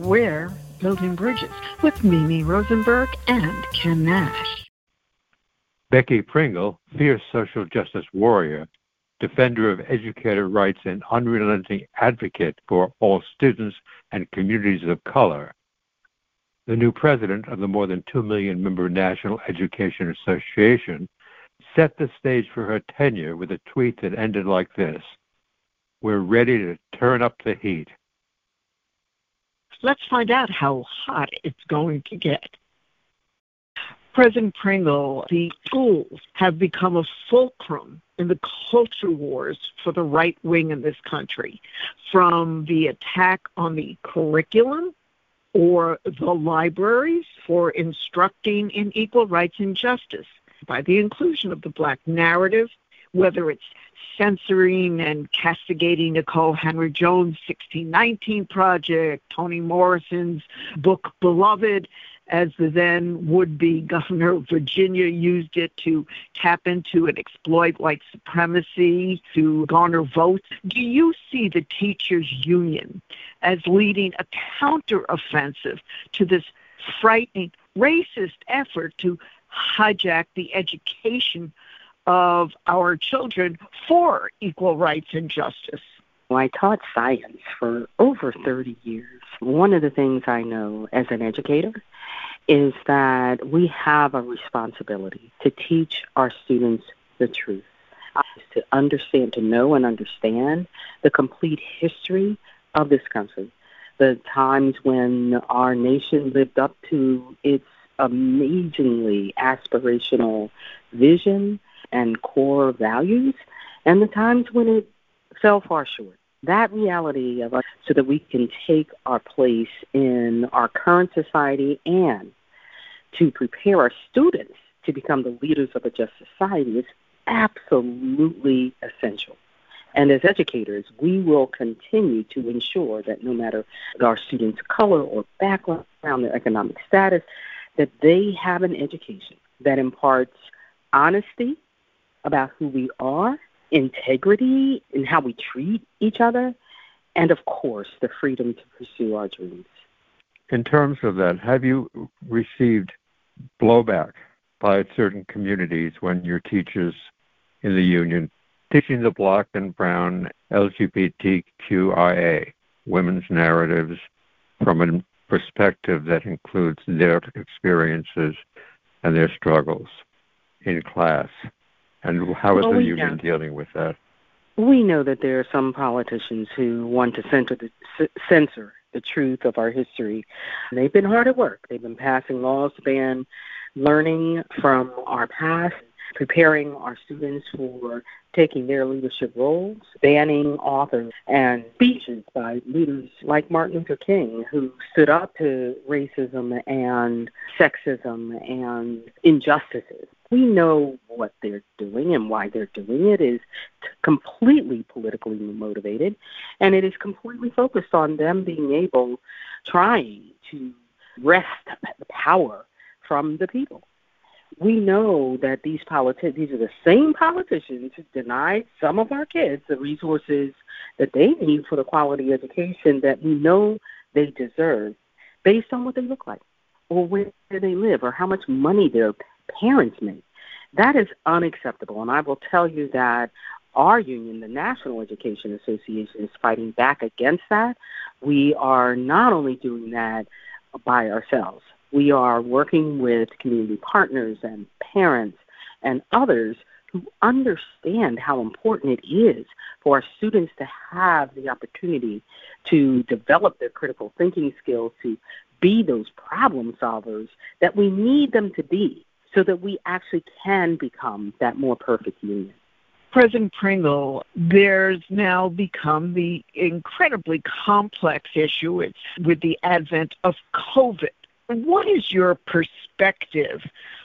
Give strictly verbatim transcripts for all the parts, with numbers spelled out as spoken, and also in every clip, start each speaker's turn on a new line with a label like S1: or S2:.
S1: We're Building Bridges with Mimi Rosenberg and Ken Nash.
S2: Becky Pringle, fierce social justice warrior, defender of educator rights and unrelenting advocate for all students and communities of color, the new president of the more than two million member National Education Association, set the stage for her tenure with a tweet that ended like this: "We're ready to turn up the heat."
S1: Let's find out how hot it's going to get. President Pringle, the schools have become a fulcrum in the culture wars for the right wing in this country, from the attack on the curriculum or the libraries for instructing in equal rights and justice by the inclusion of the Black narrative, whether it's censoring and castigating Nicole Henry Jones' sixteen nineteen project, Toni Morrison's book Beloved, as the then would-be governor of Virginia used it to tap into and exploit white supremacy to garner votes. Do you see the teachers' union as leading a counteroffensive to this frightening racist effort to hijack the education of our children for equal rights and justice?
S3: Well, I taught science for over thirty years. One of the things I know as an educator is that we have a responsibility to teach our students the truth, to understand, to know and understand the complete history of this country, the times when our nation lived up to its amazingly aspirational vision and core values, and the times when it fell far short. That reality of us, so that we can take our place in our current society and to prepare our students to become the leaders of a just society, is absolutely essential. And as educators, we will continue to ensure that no matter our students' color or background, their economic status, that they have an education that imparts honesty about who we are, integrity in how we treat each other, and, of course, the freedom to pursue our dreams.
S2: In terms of that, have you received blowback by certain communities when your teachers in the union teaching the Black and brown L G B T Q I A women's narratives from a perspective that includes their experiences and their struggles in class? And how is
S3: well,
S2: the
S3: we
S2: union
S3: know.
S2: dealing with that?
S3: We know that there are some politicians who want to censor the, c- censor the truth of our history. And they've been hard at work. They've been passing laws to ban learning from our past, preparing our students for taking their leadership roles, banning authors and speeches by leaders like Martin Luther King, who stood up to racism and sexism and injustices. We know what they're doing, and why they're doing it is completely politically motivated, and it is completely focused on them being able, trying to wrest the power from the people. We know that these politi- these are the same politicians who denied some of our kids the resources that they need for the quality education that we know they deserve based on what they look like or where they live or how much money their parents make. That is unacceptable, and I will tell you that our union, the National Education Association, is fighting back against that. We are not only doing that by ourselves. We are working with community partners and parents and others who understand how important it is for our students to have the opportunity to develop their critical thinking skills, to be those problem solvers that we need them to be, so that we actually can become that more perfect union.
S1: President Pringle, there's now become the incredibly complex issue with the advent of COVID. What is your perspective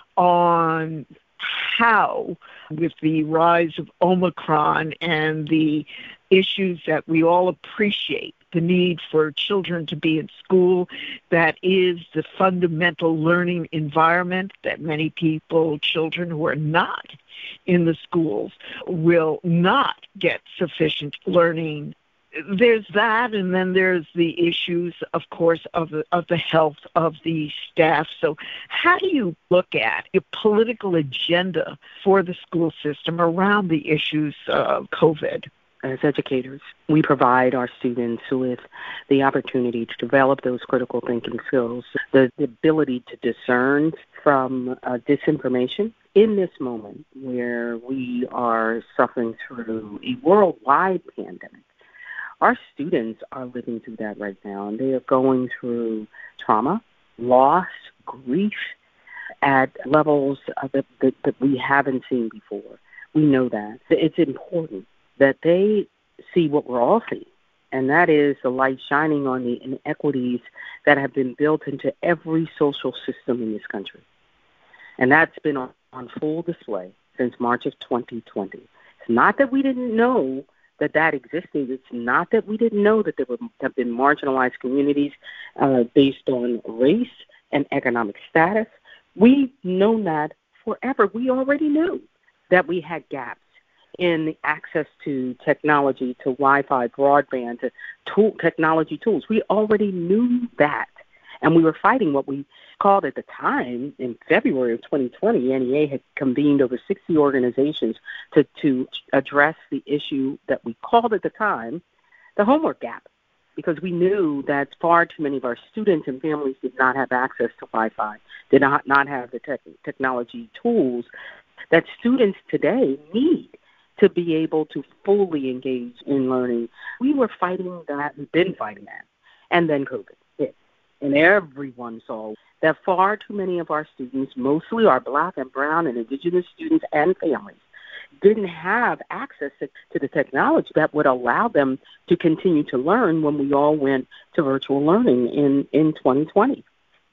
S1: on how, with the rise of Omicron and the issues that we all appreciate, the need for children to be in school, that is the fundamental learning environment that many people, children who are not in the schools, will not get sufficient learning there's that, and then there's the issues, of course, of the, of the health of the staff. So how do you look at your political agenda for the school system around the issues of COVID?
S3: As educators, we provide our students with the opportunity to develop those critical thinking skills, the, the ability to discern from uh, disinformation. In this moment where we are suffering through a worldwide pandemic, our students are living through that right now, and they are going through trauma, loss, grief at levels that, that, that we haven't seen before. We know that. It's important that they see what we're all seeing, and that is the light shining on the inequities that have been built into every social system in this country. And that's been on, on full display since March of twenty twenty. It's not that we didn't know that that existed. It's not that we didn't know that there were, have been marginalized communities uh, based on race and economic status. We've known that forever. We already knew that we had gaps in access to technology, to Wi-Fi, broadband, to tool, technology tools. We already knew that. And we were fighting what we called at the time, in February of twenty twenty, N E A had convened over sixty organizations to, to address the issue that we called at the time the homework gap, because we knew that far too many of our students and families did not have access to Wi-Fi, did not, not have the tech, technology tools that students today need to be able to fully engage in learning. We were fighting that, we've been fighting that, and then COVID hit. And everyone saw that far too many of our students, mostly our Black and brown and indigenous students and families, didn't have access to, to the technology that would allow them to continue to learn when we all went to virtual learning in, in twenty twenty.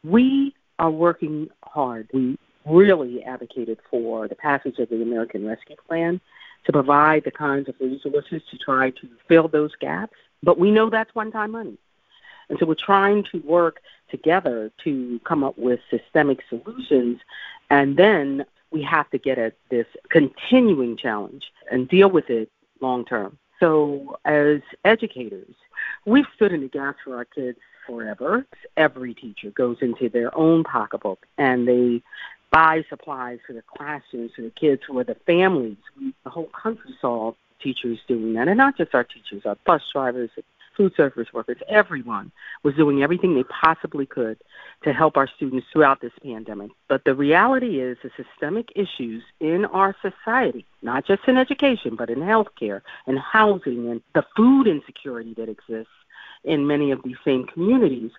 S3: We are working hard. We really advocated for the passage of the American Rescue Plan to provide the kinds of resources to try to fill those gaps. But we know that's one-time money. And so we're trying to work together to come up with systemic solutions, and then we have to get at this continuing challenge and deal with it long term. So as educators, we've stood in the gap for our kids forever. Every teacher goes into their own pocketbook and they buy supplies for the classrooms, for the kids, for the families. We, the whole country saw teachers doing that, and not just our teachers, our bus drivers, food service workers, everyone was doing everything they possibly could to help our students throughout this pandemic. But the reality is the systemic issues in our society, not just in education, but in healthcare and housing and the food insecurity that exists in many of these same communities,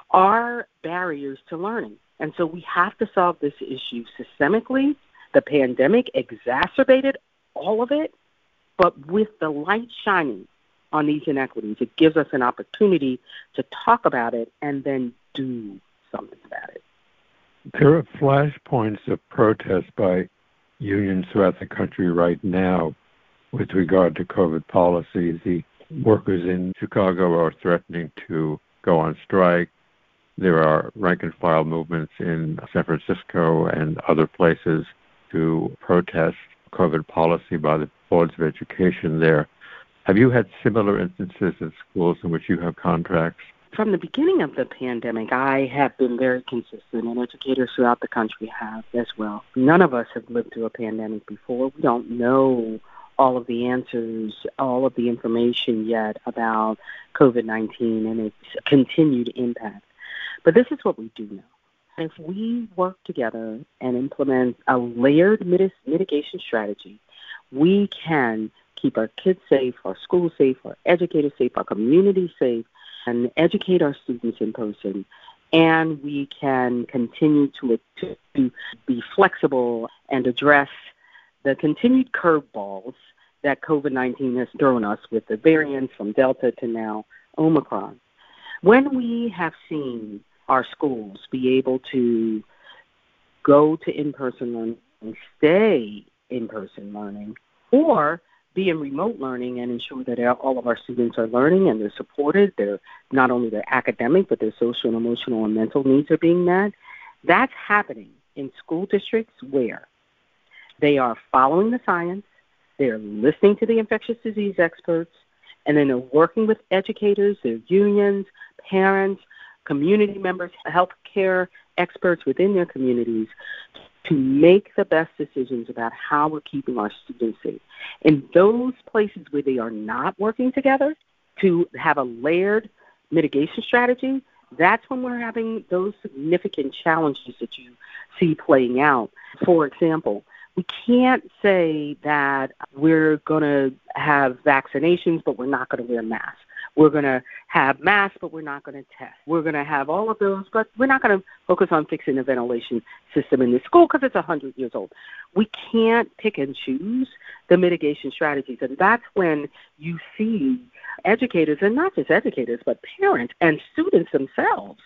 S3: are barriers to learning. And so we have to solve this issue systemically. The pandemic exacerbated all of it, but with the light shining on these inequities, it gives us an opportunity to talk about it and then do something about it.
S2: There are flashpoints of protest by unions throughout the country right now with regard to COVID policies. The workers in Chicago are threatening to go on strike. There are rank-and-file movements in San Francisco and other places to protest COVID policy by the boards of education there. Have you had similar instances in schools in which you have contracts?
S3: From the beginning of the pandemic, I have been very consistent, and educators throughout the country have as well. None of us have lived through a pandemic before. We don't know all of the answers, all of the information yet about COVID nineteen and its continued impact. But this is what we do know. If we work together and implement a layered mitigation strategy, we can keep our kids safe, our schools safe, our educators safe, our community safe, and educate our students in person. And we can continue to, to be flexible and address the continued curveballs that COVID nineteen has thrown us with the variants from Delta to now Omicron. When we have seen our schools be able to go to in-person learning and stay in-person learning, or be in remote learning and ensure that all of our students are learning and they're supported, they're not only their academic, but their social and emotional and mental needs are being met, that's happening in school districts where they are following the science, they're listening to the infectious disease experts, And then they're working with educators, their unions, parents, community members, healthcare experts within their communities to make the best decisions about how we're keeping our students safe. In those places where they are not working together, to have a layered mitigation strategy, that's when we're having those significant challenges that you see playing out. For example, we can't say that we're going to have vaccinations, but we're not going to wear masks. We're going to have masks, but we're not going to test. We're going to have all of those, but we're not going to focus on fixing the ventilation system in the school because it's one hundred years old. We can't pick and choose the mitigation strategies, and that's when you see educators, and not just educators, but parents and students themselves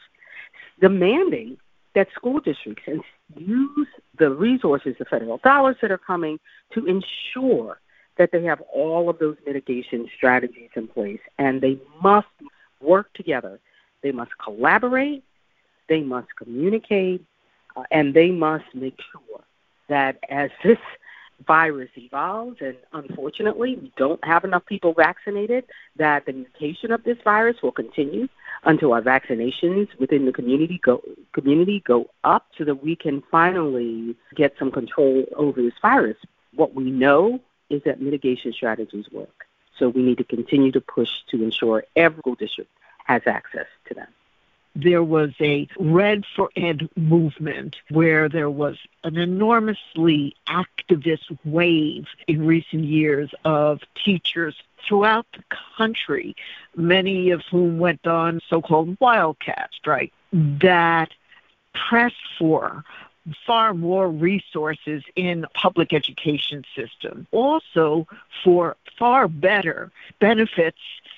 S3: demanding that school districts use the resources, the federal dollars that are coming, to ensure that they have all of those mitigation strategies in place, and they must work together. They must collaborate, they must communicate, uh, and they must make sure that as this virus evolves, and unfortunately we don't have enough people vaccinated, that the mutation of this virus will continue until our vaccinations within the community go community go up so that we can finally get some control over this virus. What we know is that mitigation strategies work. So we need to continue to push to ensure every school district has access to them.
S1: There was a Red for Ed movement where there was an enormously activist wave in recent years of teachers throughout the country, many of whom went on so-called wildcat strike, that pressed for far more resources in the public education system, also for far better benefits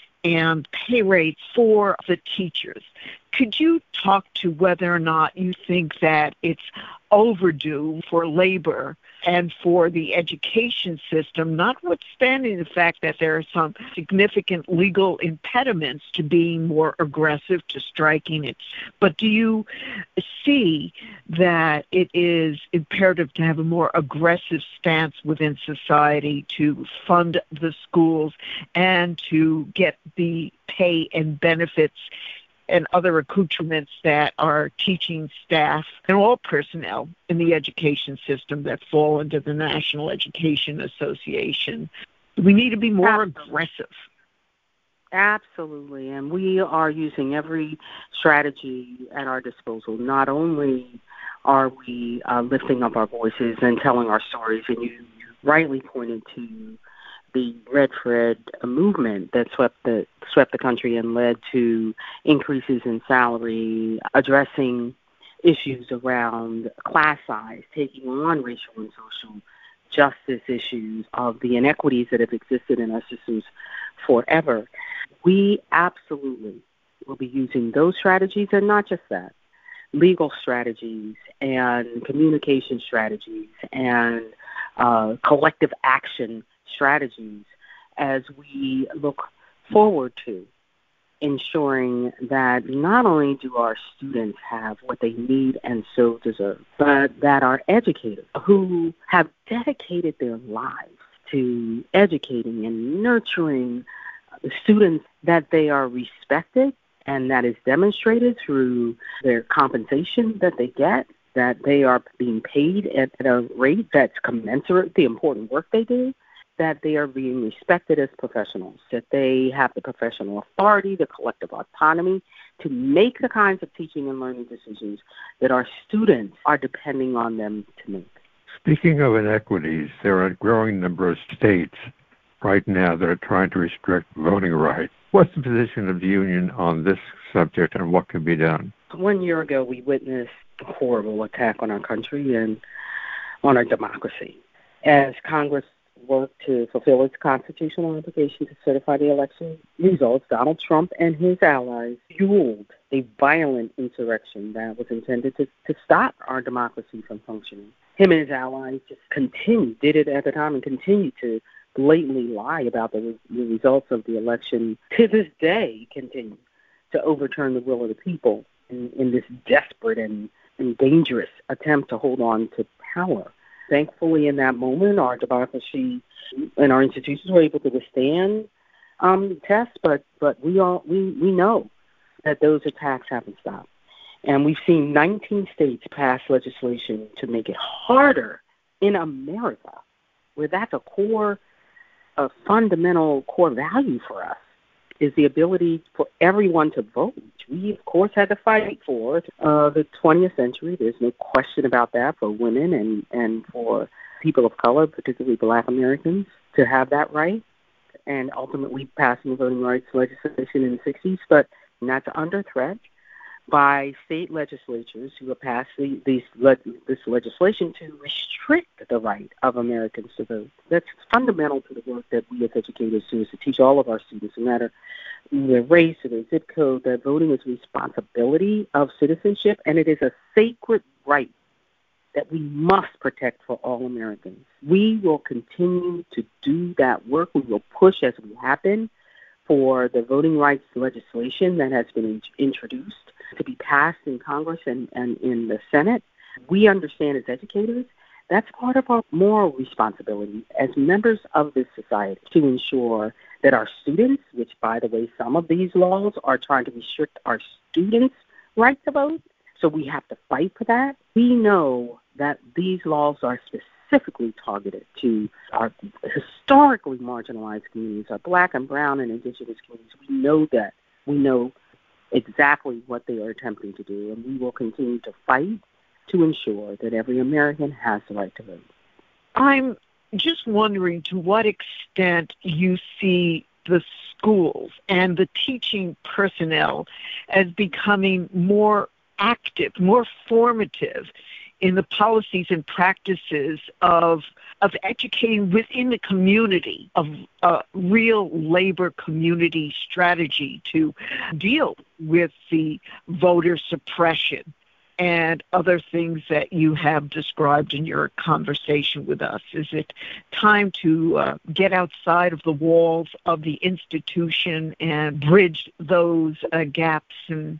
S1: and pay rates for the teachers. Could you talk to whether or not you think that it's overdue for labor and for the education system, notwithstanding the fact that there are some significant legal impediments to being more aggressive, to striking it? But do you see that it is imperative to have a more aggressive stance within society to fund the schools and to get the pay and benefits and other accoutrements that our teaching staff and all personnel in the education system that fall under the National Education Association? We need to be more Absolutely. aggressive.
S3: Absolutely, and we are using every strategy at our disposal. Not only are we uh, lifting up our voices and telling our stories, and you, you rightly pointed to the Red for Ed movement that swept the swept the country and led to increases in salary, addressing issues around class size, taking on racial and social justice issues of the inequities that have existed in our systems forever. We absolutely will be using those strategies, and not just that, legal strategies and communication strategies and uh, collective action strategies as we look forward to ensuring that not only do our students have what they need and so deserve, but that our educators who have dedicated their lives to educating and nurturing the students, that they are respected, and that is demonstrated through their compensation that they get, that they are being paid at a rate that's commensurate with the important work they do, that they are being respected as professionals, that they have the professional authority, the collective autonomy to make the kinds of teaching and learning decisions that our students are depending on them to make.
S2: Speaking of inequities, there are a growing number of states right now that are trying to restrict voting rights. What's the position of the union on this subject, and what can be done?
S3: One year ago, we witnessed a horrible attack on our country and on our democracy. As Congress worked to fulfill its constitutional obligation to certify the election results, Donald Trump and his allies fueled a violent insurrection that was intended to, to stop our democracy from functioning. Him and his allies just continued, did it at the time, and continued to blatantly lie about the, the results of the election. To this day, continue to overturn the will of the people in, in this desperate and, and dangerous attempt to hold on to power. Thankfully, in that moment, our democracy and our institutions were able to withstand um, tests, but, but we all we, we know that those attacks haven't stopped. And we've seen nineteen states pass legislation to make it harder in America, where that's a core, a fundamental core value for us, is the ability for everyone to vote. We, of course, had to fight for uh, the twentieth century. There's no question about that, for women and, and for people of color, particularly Black Americans, to have that right, and ultimately passing voting rights legislation in the sixties. But that's under threat by state legislatures who have passed the, these, le- this legislation to restrict the right of Americans to vote. That's fundamental to the work that we as educators do, is to teach all of our students, no matter their race or their zip code, that voting is a responsibility of citizenship, and it is a sacred right that we must protect for all Americans. We will continue to do that work. We will push, as we have been, for the voting rights legislation that has been in- introduced to be passed in Congress and, and in the Senate. We understand as educators that's part of our moral responsibility as members of this society, to ensure that our students, which, by the way, some of these laws are trying to restrict our students' right to vote, so we have to fight for that. We know that these laws are specifically targeted to our historically marginalized communities, our Black and brown and indigenous communities. We know that. We know exactly what they are attempting to do, and we will continue to fight to ensure that every American has the right to vote.
S1: I'm just wondering to what extent you see the schools and the teaching personnel as becoming more active, more formative in the policies and practices of of educating within the community, of a real labor community strategy to deal with the voter suppression and other things that you have described in your conversation with us. Is it time to uh, get outside of the walls of the institution and bridge those uh, gaps? And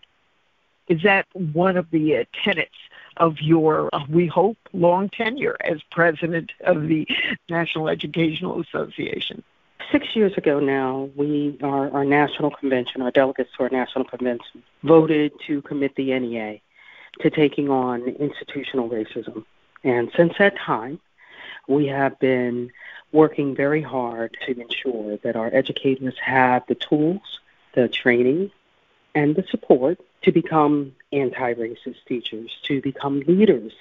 S1: is that one of the uh, tenets of your, uh, we hope, long tenure as president of the National Educational Association?
S3: Six years ago now, we, our, our national convention, our delegates to our national convention, voted to commit the N E A to taking on institutional racism. And since that time, we have been working very hard to ensure that our educators have the tools, the training, and the support to become anti-racist teachers, to become leaders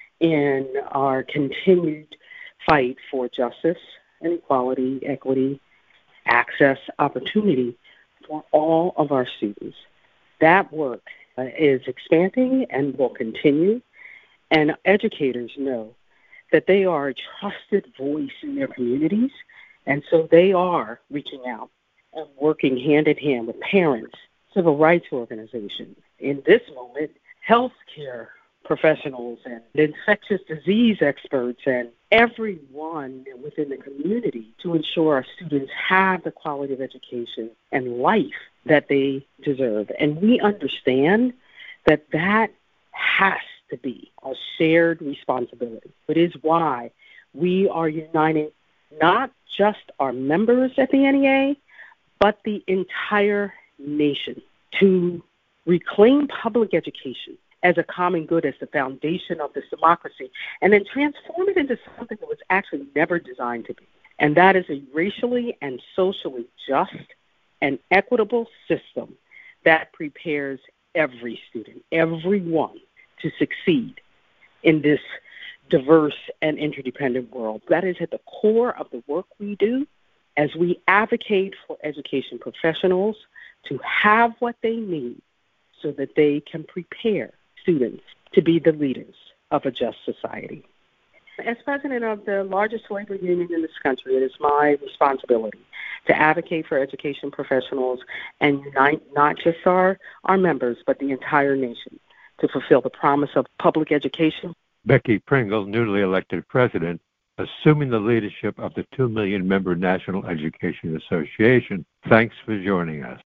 S3: in our continued fight for justice and equality, equity, access, opportunity for all of our students. That work uh, is expanding and will continue, and educators know that they are a trusted voice in their communities, and so they are reaching out and working hand in hand with parents, civil rights organizations, in this moment, healthcare professionals and infectious disease experts and everyone within the community to ensure our students have the quality of education and life that they deserve. And we understand that that has to be a shared responsibility. It is why we are uniting not just our members at the N E A, but the entire nation to reclaim public education as a common good, as the foundation of this democracy, and then transform it into something that was actually never designed to be. And that is a racially and socially just and equitable system that prepares every student, everyone, to succeed in this diverse and interdependent world. That is at the core of the work we do as we advocate for education professionals to have what they need so that they can prepare students to be the leaders of a just society. As president of the largest labor union in this country, it is my responsibility to advocate for education professionals and unite not just our, our members, but the entire nation to fulfill the promise of public education.
S2: Becky Pringle, newly elected president, assuming the leadership of the two million member National Education Association. Thanks for joining us.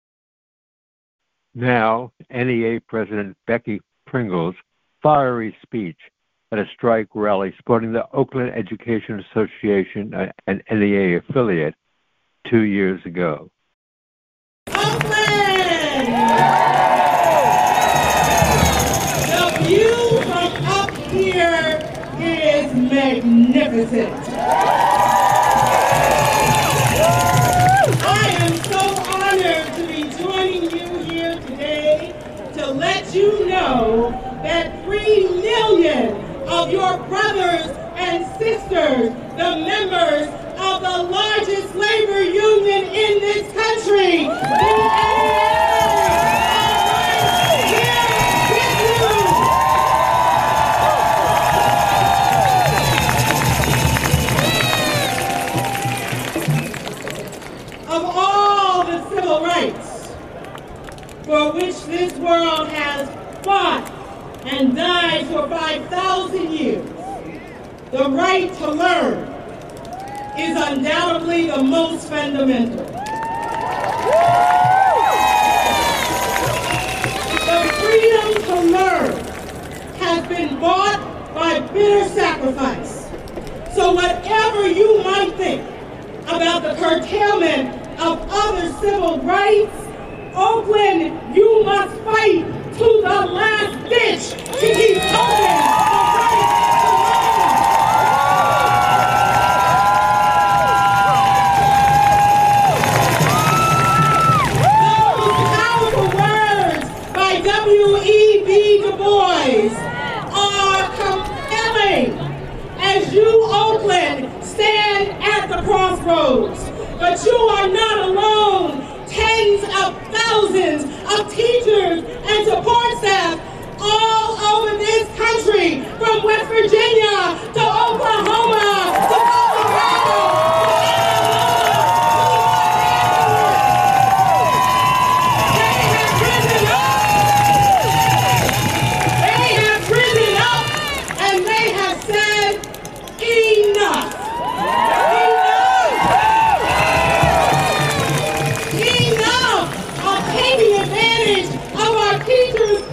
S2: Now, N E A President Becky Pringle's fiery speech at a strike rally supporting the Oakland Education Association, an N E A affiliate, two years ago.
S4: magnificent. I am so honored to be joining you here today to let you know that three million of your brothers and sisters, the members of the largest labor union in this country, the A A L, are right here with you. Of all the civil rights for which this world has fought and died for five thousand years, the right to learn is undoubtedly the most fundamental. The freedom to learn has been bought by bitter sacrifice. So whatever you might think about the curtailment of other civil rights, Oakland, you must fight to the last ditch to keep open the right to learn. Those powerful words by W E B Du Bois are compelling as you, Oakland, stand at the crossroads. But you are not alone. Tens of thousands of teachers and support staff all over this country, from West Virginia to Oklahoma to Colorado to Alabama. They have risen up. They have risen up and they have said enough. Enough of taking advantage of our teachers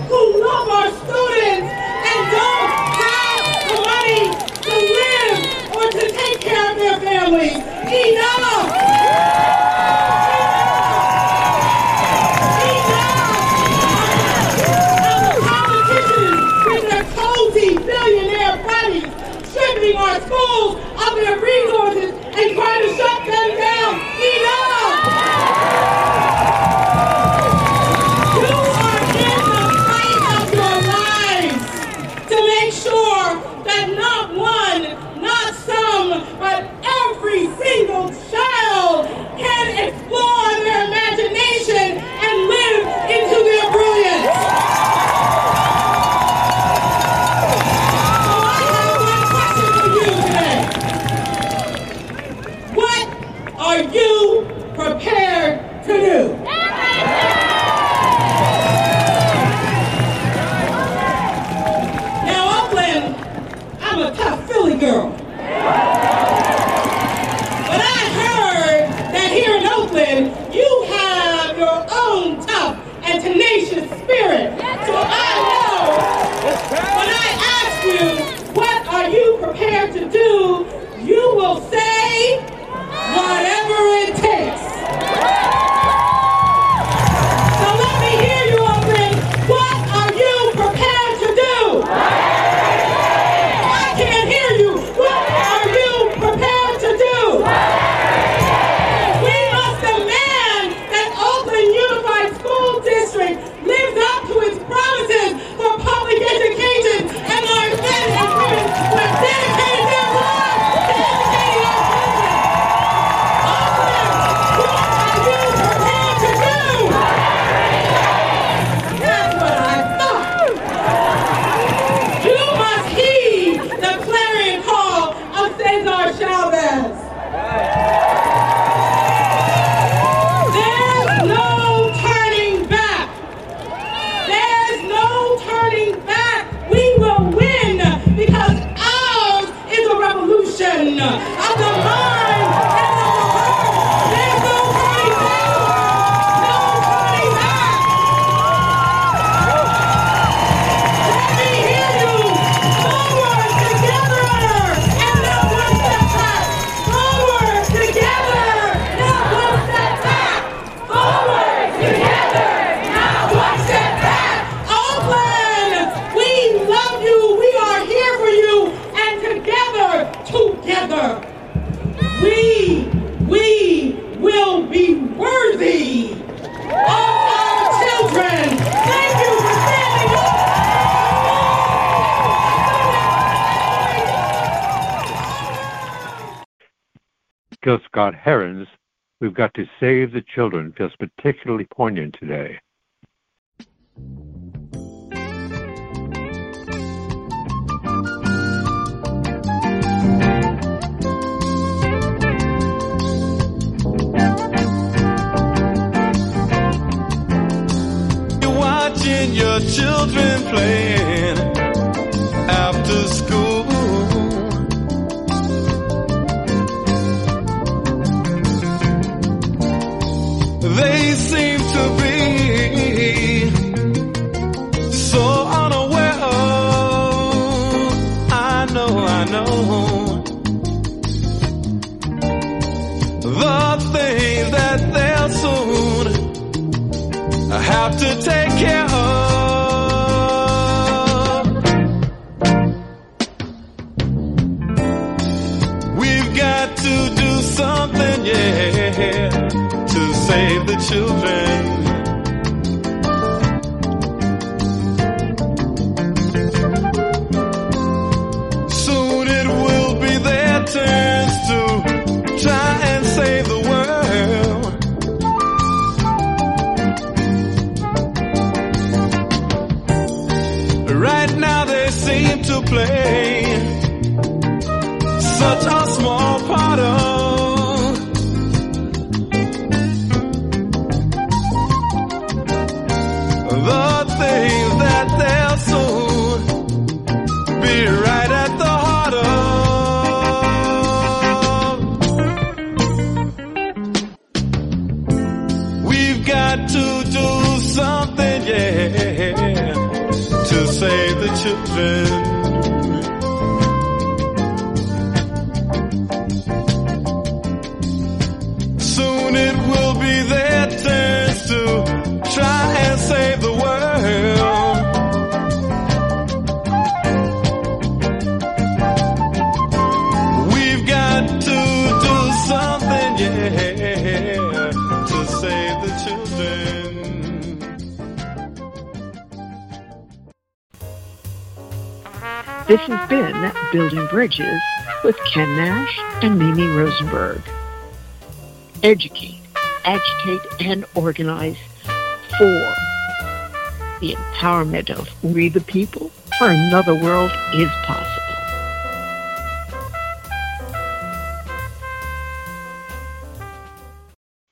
S2: Gil Scott-Heron's We've Got to Save the Children feels particularly poignant today.
S5: You're watching your children playing after school. They seem to be so unaware of, I know, I know, the things that they'll soon have to take care of. We've got to do something, yeah, to save the children. Soon it will be their turns to try and save the world. Right now they seem to play such a small part of the things that they'll soon be right at the heart of. We've got to do something, yeah, to save the children. Soon it will be their turns to try and save the world. We've got to do something, yeah, to save the children.
S1: This has been Building Bridges with Ken Nash and Mimi Rosenberg. Educate, agitate, and organize for the empowerment of we the people, for another world is possible.